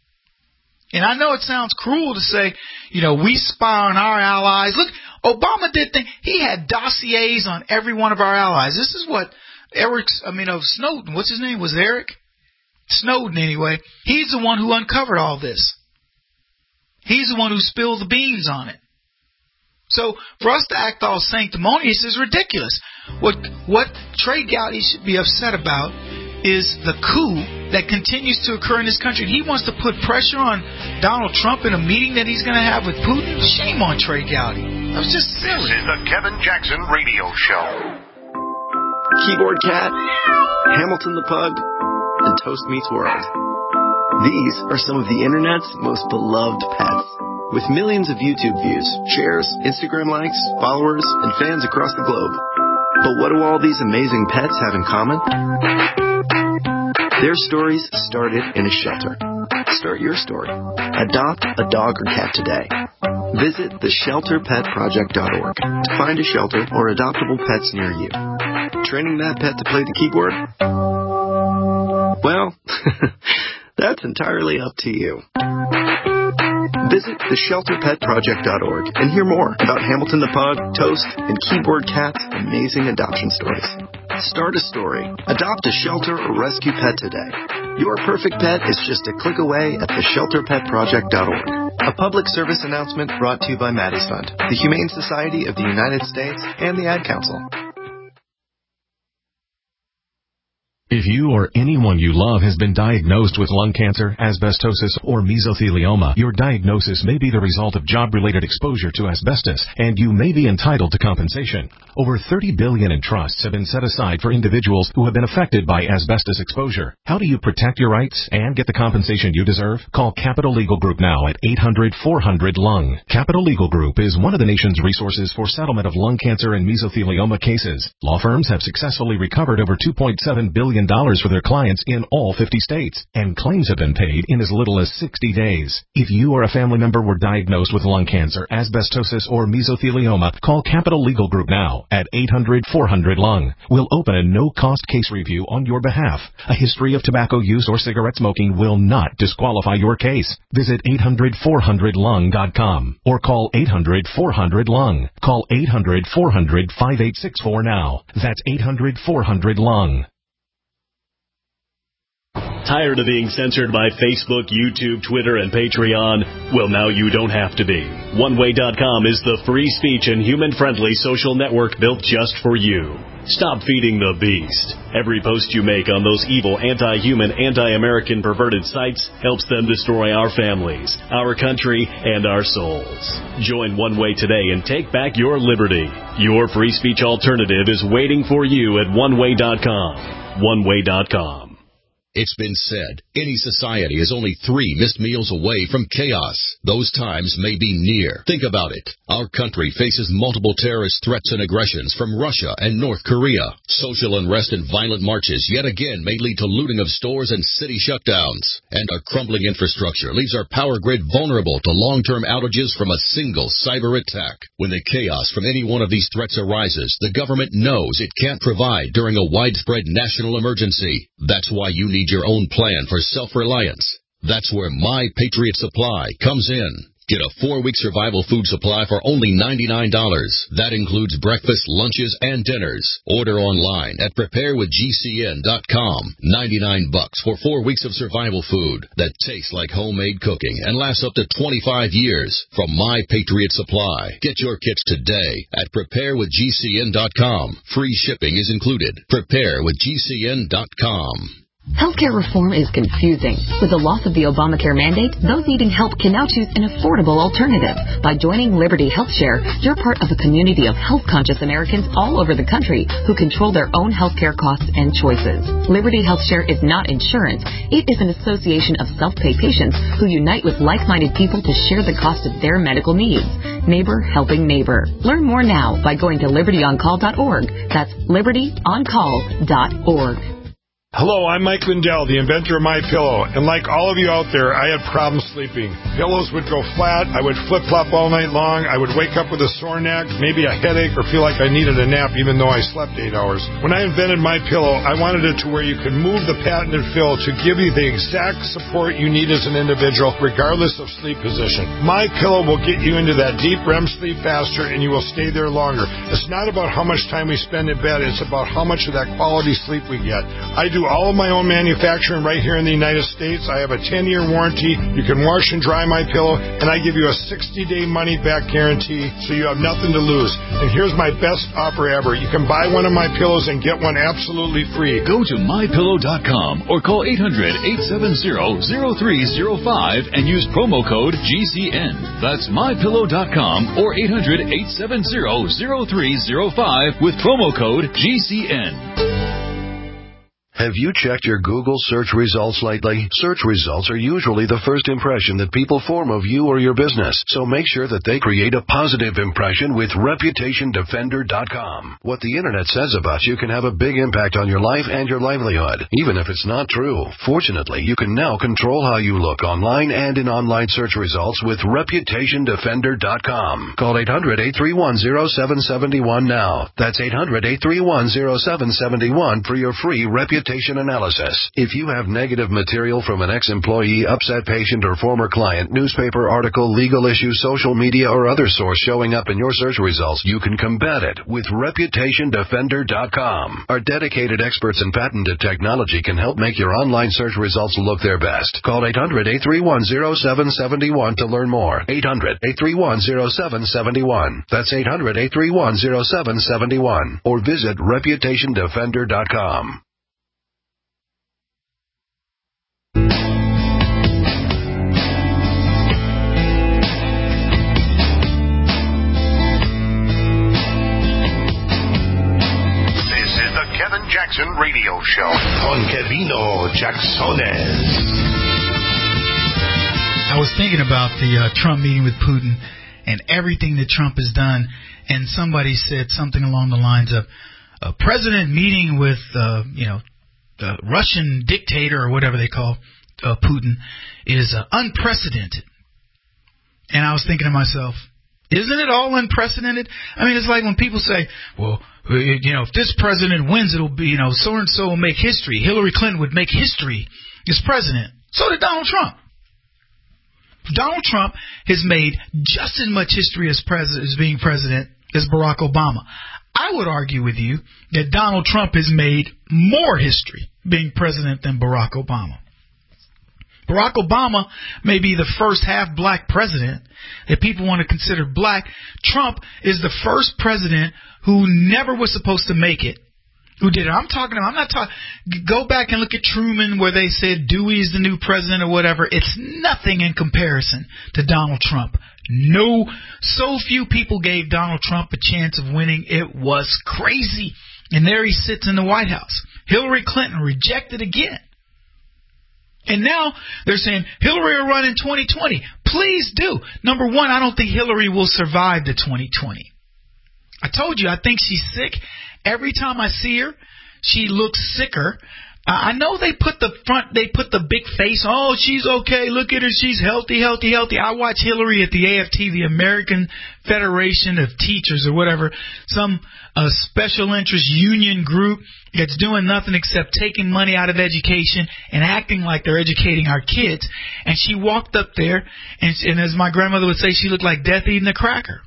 S4: And I know it sounds cruel to say, you know, we spy on our allies. Look, Obama did things. He had dossiers on every one of our allies. This is what Eric's, I mean, of Snowden, what's his name? Was it Eric? Snowden, anyway. He's the one who uncovered all this. He's the one who spilled the beans on it. So for us to act all sanctimonious is ridiculous. What what Trey Gowdy should be upset about is the coup that continues to occur in this country. He wants to put pressure on Donald Trump in a meeting that he's going to have with Putin. Shame on Trey Gowdy. That was just silly.
S2: This is the Kevin Jackson Radio Show.
S7: Keyboard Cat, Hamilton the Pug, and Toast Meets World. These are some of the internet's most beloved pets. With millions of YouTube views, shares, Instagram likes, followers, and fans across the globe. But what do all these amazing pets have in common? Their stories started in a shelter. Start your story. Adopt a dog or cat today. Visit the shelter pet project dot org to find a shelter or adoptable pets near you. Training that pet to play the keyboard? Well, that's entirely up to you. Visit the shelter pet project dot org and hear more about Hamilton the Pug, Toast, and Keyboard Cat's amazing adoption stories. Start a story. Adopt a shelter or rescue pet today. Your perfect pet is just a click away at the shelter pet project dot org. A public service announcement brought to you by Maddie's Fund, the Humane Society of the United States, and the Ad Council.
S8: If you or anyone you love has been diagnosed with lung cancer, asbestosis, or mesothelioma, your diagnosis may be the result of job-related exposure to asbestos, and you may be entitled to compensation. Over thirty billion dollars in trusts have been set aside for individuals who have been affected by asbestos exposure. How do you protect your rights and get the compensation you deserve? Call Capital Legal Group now at eight hundred, four hundred, lung. Capital Legal Group is one of the nation's resources for settlement of lung cancer and mesothelioma cases. Law firms have successfully recovered over two point seven billion million dollars for their clients in all fifty states, and claims have been paid in as little as sixty days. If you or a family member were diagnosed with lung cancer, asbestosis, or mesothelioma, call Capital Legal Group now at eight hundred four hundred lung. We'll open a no-cost case review on your behalf. A history of tobacco use or cigarette smoking will not disqualify your case. Visit eight hundred four hundred lung dot com or call eight hundred four hundred lung. Call eight hundred four hundred five eight six four now. That's eight hundred four hundred lung.
S9: Tired of being censored by Facebook, YouTube, Twitter, and Patreon? Well, now you don't have to be. one way dot com is the free speech and human-friendly social network built just for you. Stop feeding the beast. Every post you make on those evil, anti-human, anti-American perverted sites helps them destroy our families, our country, and our souls. Join One Way today and take back your liberty. Your free speech alternative is waiting for you at one way dot com. one way dot com.
S10: It's been said, any society is only three missed meals away from chaos. Those times may be near. Think about it. Our country faces multiple terrorist threats and aggressions from Russia and North Korea. Social unrest and violent marches yet again may lead to looting of stores and city shutdowns. And our crumbling infrastructure leaves our power grid vulnerable to long-term outages from a single cyber attack. When the chaos from any one of these threats arises, the government knows it can't provide during a widespread national emergency. That's why you need your own plan for self-reliance. That's where My Patriot Supply comes in. Get a four-week survival food supply for only ninety-nine dollars. That includes breakfast, lunches, and dinners. Order online at prepare with G C N dot com. ninety-nine bucks for four weeks of survival food that tastes like homemade cooking and lasts up to twenty-five years from My Patriot Supply. Get your kits today at prepare with G C N dot com. Free shipping is included. prepare with G C N dot com.
S11: Healthcare reform is confusing. With the loss of the Obamacare mandate, those needing help can now choose an affordable alternative. By joining Liberty HealthShare, you're part of a community of health-conscious Americans all over the country who control their own healthcare costs and choices. Liberty HealthShare is not insurance. It is an association of self-pay patients who unite with like-minded people to share the cost of their medical needs. Neighbor helping neighbor. Learn more now by going to liberty on call dot org. That's liberty on call dot org.
S12: Hello, I'm Mike Lindell, the inventor of MyPillow, and like all of you out there, I had problems sleeping. Pillows would go flat, I would flip-flop all night long, I would wake up with a sore neck, maybe a headache, or feel like I needed a nap even though I slept eight hours. When I invented MyPillow, I wanted it to where you could move the patented fill to give you the exact support you need as an individual, regardless of sleep position. MyPillow will get you into that deep R E M sleep faster, and you will stay there longer. It's not about how much time we spend in bed, it's about how much of that quality sleep we get. I do all of my own manufacturing right here in the United States. I have a ten-year warranty. You can wash and dry my pillow, and I give you a sixty-day money-back guarantee, so you have nothing to lose. And here's my best offer ever. You can buy one of my pillows and get one absolutely free.
S16: Go to my pillow dot com or call eight hundred, eight seven zero, zero three zero five and use promo code G C N. That's my pillow dot com or eight hundred, eight seven zero, zero three zero five with promo code G C N.
S13: Have you checked your Google search results lately? Search results are usually the first impression that people form of you or your business, so make sure that they create a positive impression with reputation defender dot com. What the internet says about you can have a big impact on your life and your livelihood, even if it's not true. Fortunately, you can now control how you look online and in online search results with reputation defender dot com. Call eight hundred, eight three one, zero seven seven one now. That's eight hundred, eight three one, zero seven seven one for your free reputation analysis. If you have negative material from an ex-employee, upset patient, or former client, newspaper article, legal issue, social media, or other source showing up in your search results, you can combat it with reputation defender dot com. Our dedicated experts in patented technology can help make your online search results look their best. Call eight hundred, eight three one, zero seven seven one to learn more. eight hundred, eight three one, zero seven seven one. That's eight hundred, eight three one, zero seven seven one. Or visit reputation defender dot com.
S2: Kevin Jackson Radio Show.
S1: Con Kevino Jacksones.
S4: I was thinking about the uh, Trump meeting with Putin and everything that Trump has done, and somebody said something along the lines of a president meeting with, uh, you know, the Russian dictator or whatever they call uh, Putin is uh, unprecedented. And I was thinking to myself, isn't it all unprecedented? I mean, it's like when people say, well, you know, if this president wins, it'll be, you know, so-and-so will make history. Hillary Clinton would make history as president. So did Donald Trump. Donald Trump has made just as much history as president, as being president as Barack Obama. I would argue with you that Donald Trump has made more history being president than Barack Obama. Barack Obama may be the first half-black president that people want to consider black. Trump is the first president who never was supposed to make it, who did it. I'm talking about, I'm not talking, go back and look at Truman where they said Dewey is the new president or whatever. It's nothing in comparison to Donald Trump. No, so few people gave Donald Trump a chance of winning. It was crazy. And there he sits in the White House. Hillary Clinton rejected again. And now they're saying Hillary will run in twenty twenty. Please do. Number one, I don't think Hillary will survive the twenty twenty. I told you, I think she's sick. Every time I see her, she looks sicker. Uh, I know they put the front, they put the big face. Oh, she's okay. Look at her. She's healthy, healthy, healthy. I watch Hillary at the A F T, the American Federation of Teachers or whatever, some uh, special interest union group that's doing nothing except taking money out of education and acting like they're educating our kids. And she walked up there, and, and as my grandmother would say, she looked like death eating a cracker.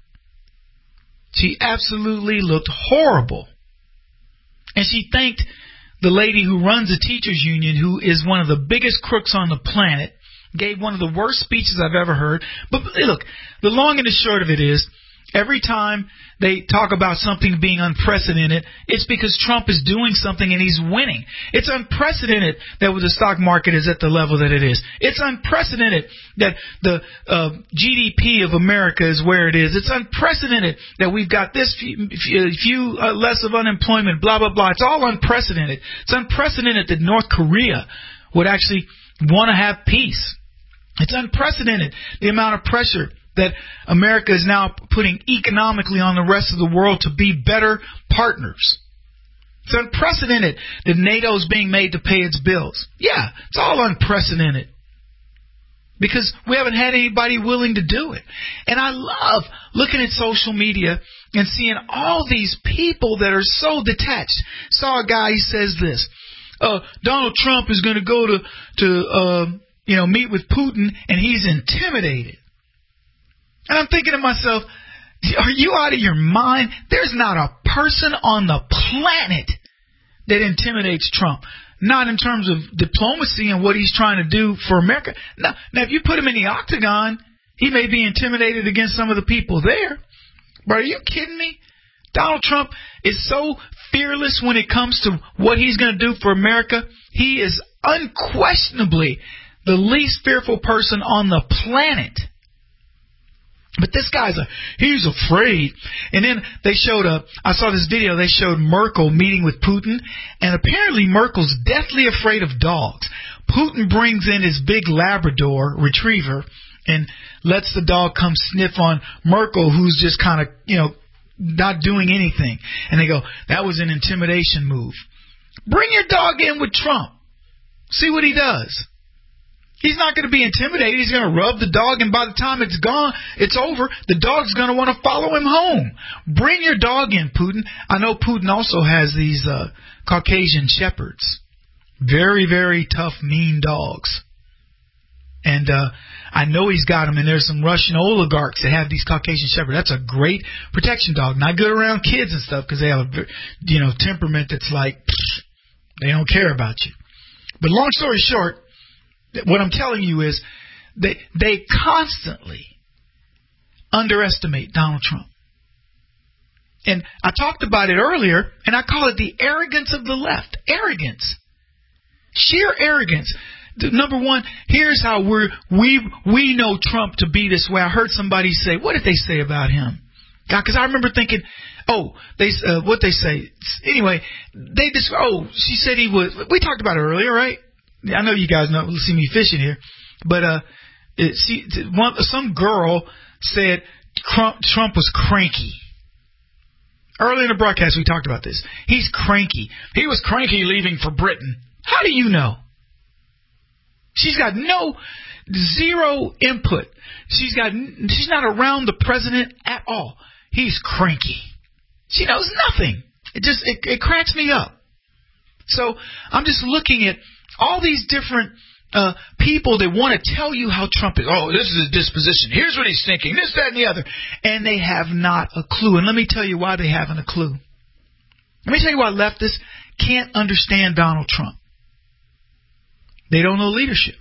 S4: She absolutely looked horrible. And she thanked the lady who runs the teachers union, who is one of the biggest crooks on the planet, gave one of the worst speeches I've ever heard. But look, the long and the short of it is, every time they talk about something being unprecedented, it's because Trump is doing something and he's winning. It's unprecedented that the stock market is at the level that it is. It's unprecedented that the uh, G D P of America is where it is. It's unprecedented that we've got this few, few uh, less of unemployment, blah, blah, blah. It's all unprecedented. It's unprecedented that North Korea would actually want to have peace. It's unprecedented the amount of pressure that America is now putting economically on the rest of the world to be better partners. It's unprecedented that NATO is being made to pay its bills. Yeah, it's all unprecedented because we haven't had anybody willing to do it. And I love looking at social media and seeing all these people that are so detached. Saw a guy, he says this, uh, Donald Trump is going to go to, to uh, you know, meet with Putin and he's intimidated. And I'm thinking to myself, are you out of your mind? There's not a person on the planet that intimidates Trump. Not in terms of diplomacy and what he's trying to do for America. Now, now, if you put him in the octagon, he may be intimidated against some of the people there. But are you kidding me? Donald Trump is so fearless when it comes to what he's going to do for America. He is unquestionably the least fearful person on the planet. But this guy's a, he's afraid. And then they showed a, I saw this video, they showed Merkel meeting with Putin, and apparently Merkel's deathly afraid of dogs. Putin brings in his big Labrador retriever and lets the dog come sniff on Merkel, who's just kind of, you know, not doing anything. And they go, that was an intimidation move. Bring your dog in with Trump. See what he does. He's not going to be intimidated. He's going to rub the dog, and by the time it's gone, it's over, the dog's going to want to follow him home. Bring your dog in, Putin. I know Putin also has these uh, Caucasian shepherds. Very, very tough, mean dogs. And uh, I know he's got them, and there's some Russian oligarchs that have these Caucasian shepherds. That's a great protection dog. Not good around kids and stuff because they have a, you know, temperament that's like, they don't care about you. But long story short, what I'm telling you is they they constantly underestimate Donald Trump. And I talked about it earlier, and I call it the arrogance of the left. Arrogance. Sheer arrogance. Number one, here's how we're, we we know Trump to be this way. I heard somebody say, what did they say about him? God, because I remember thinking, oh, they uh, what they say. Anyway, they just, oh, she said he was, we talked about it earlier, right? I know you guys know, see me fishing here, but uh, it, she, one, some girl said Trump, Trump was cranky. Early in the broadcast, we talked about this. He's cranky. He was cranky leaving for Britain. How do you know? She's got no, zero input. She's got, she's not around the president at all. He's cranky. She knows nothing. It just, it, it cracks me up. So I'm just looking at all these different uh, people that want to tell you how Trump is. Oh, this is his disposition. Here's what he's thinking. This, that, and the other. And they have not a clue. And let me tell you why they haven't a clue. Let me tell you why leftists can't understand Donald Trump. They don't know leadership.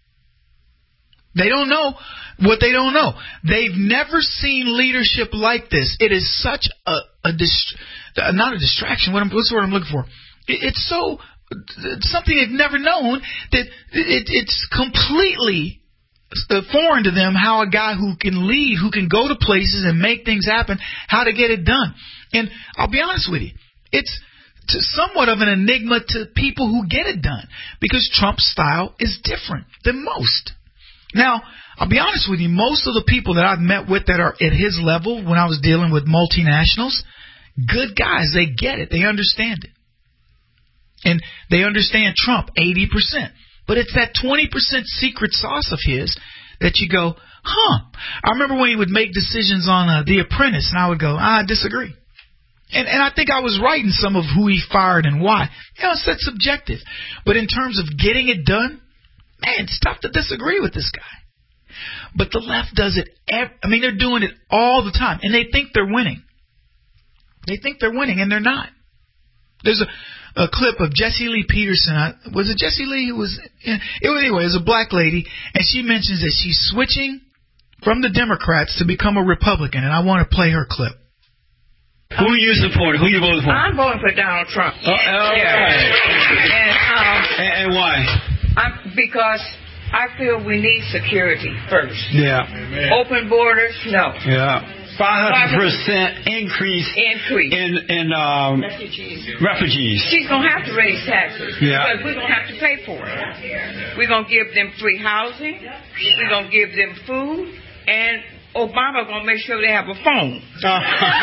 S4: They don't know what they don't know. They've never seen leadership like this. It is such a, a dist- not a distraction. What I'm, what's the word I'm looking for? It, it's so it's something they've never known that it, it's completely foreign to them how a guy who can lead, who can go to places and make things happen, how to get it done. And I'll be honest with you, it's to somewhat of an enigma to people who get it done because Trump's style is different than most. Now, I'll be honest with you, most of the people that I've met with that are at his level when I was dealing with multinationals, good guys, they get it, they understand it. And they understand Trump eighty percent. But it's that twenty percent secret sauce of his that you go, huh. I remember when he would make decisions on uh, The Apprentice, and I would go, I disagree. And and I think I was right in some of who he fired and why. You know, it's that subjective. But in terms of getting it done, man, it's tough to disagree with this guy. But the left does it. Every, I mean, they're doing it all the time, and they think they're winning. They think they're winning, and they're not. There's a, a clip of Jesse Lee Peterson. I, was it Jesse Lee who was? It, anyway, it was a black lady, and she mentions that she's switching from the Democrats to become a Republican, and I want to play her clip.
S14: Who are you supporting? Who are you voting for?
S15: I'm voting for Donald Trump.
S14: Oh, all
S15: yeah.
S14: right.
S15: And, um,
S14: and, and why?
S15: I'm, because I feel we need security first.
S14: Yeah.
S15: Open borders, no.
S14: Yeah. five hundred percent increase,
S15: increase
S14: in, in um,
S15: refugees.
S14: refugees.
S15: She's going to have to raise taxes
S14: yeah.
S15: because we're going to have to pay for it. We're going to give them free housing. We're going to give them food. And Obama going to make sure they have a phone. yeah.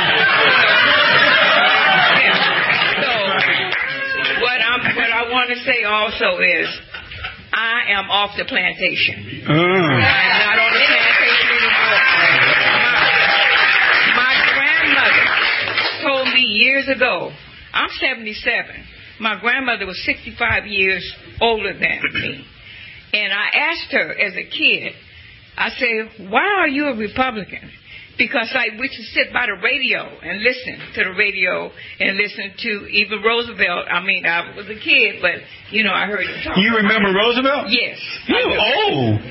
S15: So what, I'm, what I want to say also is I am off the plantation.
S14: Uh.
S15: I'm not on the plantation anymore. My, my grandmother told me years ago, I'm seventy-seven. My grandmother was sixty-five years older than me. And I asked her as a kid, I said, why are you a Republican? Because I we should sit by the radio and listen to the radio and listen to even Roosevelt. I mean, I was a kid, but, you know, I heard him talk.
S14: You remember Roosevelt?
S15: Yes.
S14: You old.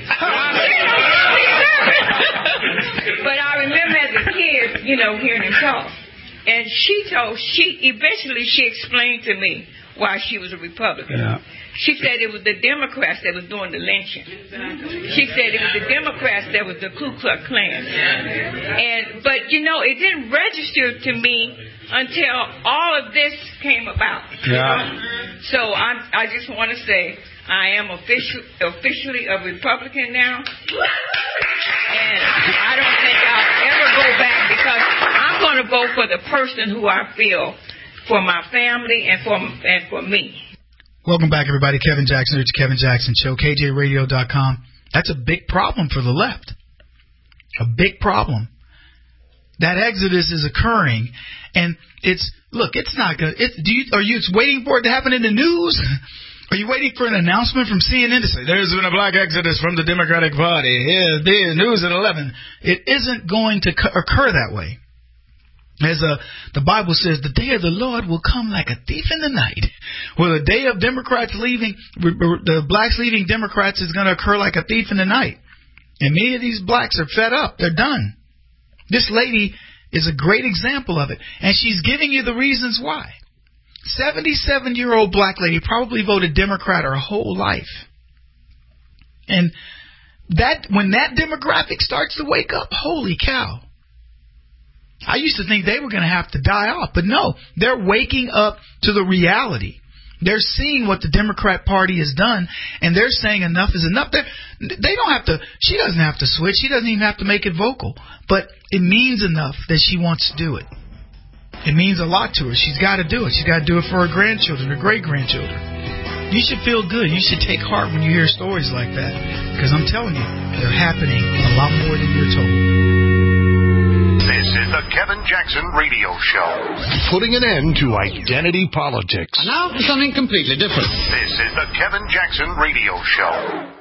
S15: But I remember as a kid, you know, hearing him talk. And she told, she eventually she explained to me why she was a Republican.
S14: Yeah.
S15: She said it was the Democrats that was doing the lynching. She said it was the Democrats that was the Ku Klux Klan. And but you know, it didn't register to me until all of this came about.
S14: Yeah.
S15: So I'm, I just want to say I am official, officially a Republican now, and I don't think I'll ever go back because I'm going to vote for the person who I feel for my family and for and for me.
S4: Welcome back, everybody. Kevin Jackson, it's Kevin Jackson Show, K J radio dot com. That's a big problem for the left. A big problem. That exodus is occurring, and it's look. It's not good. It's do you are you it's waiting for it to happen in the news? Are you waiting for an announcement from C N N to say there's been a black exodus from the Democratic Party? Here's the news at eleven. It isn't going to occur that way. As uh, the Bible says, the day of the Lord will come like a thief in the night. Well, the day of Democrats leaving, the blacks leaving Democrats is going to occur like a thief in the night. And many of these blacks are fed up. They're done. This lady is a great example of it. And she's giving you the reasons why. seventy-seven-year-old black lady probably voted Democrat her whole life. And that when that demographic starts to wake up, holy cow. I used to think they were going to have to die off, but no, they're waking up to the reality. They're seeing what the Democrat Party has done, and they're saying enough is enough. They're, they don't have to, she doesn't have to switch. She doesn't even have to make it vocal, but it means enough that she wants to do it. It means a lot to her. She's got to do it. She's got to do it for her grandchildren, her great-grandchildren. you should feel good. You should take heart when you hear stories like that. Because I'm telling you, they're happening a lot more than you're told.
S2: This is the Kevin Jackson Radio Show. Putting an end to identity politics.
S17: And now for something completely different.
S2: This is the Kevin Jackson Radio Show.